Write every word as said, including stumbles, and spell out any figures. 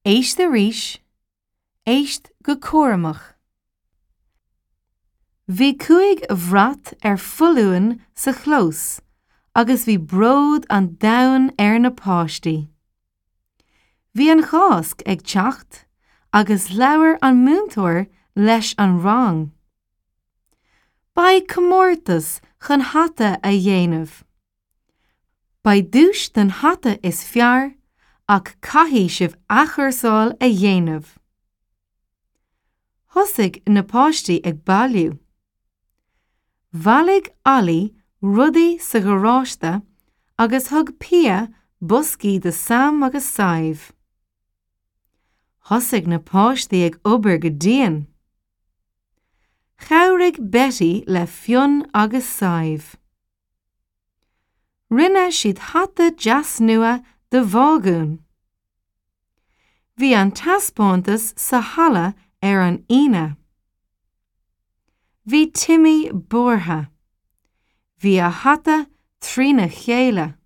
Éist the ríis, éist go córamach. Bhí cuaig bhrat ar fuluan sa chlós, agus bhí bród an domhan ar na páistí. Bhí an chásc ag teacht, agus leabhar an múntóir leis an rang. Ba comórtas chun hata a dhéanamh. Ba dúis den hata is fearr, ach caithfí sibh achar-sáil a dhéanamh. Thosaigh na páistí ag bailiú. Bhailligh Ollie rudaí sa gháráiste agus thug Pia boscaí de Sam agus Saibh. Thosaigh na páistí ag obair go dtéann. Chabhraigh Betty le fionn agus Saibh. Rinne siad hata deas nua de bhágún. Bhí an taspáintas sa hala ar an ine. Bhí Timmy bortha. Bhí a hata trína chéile.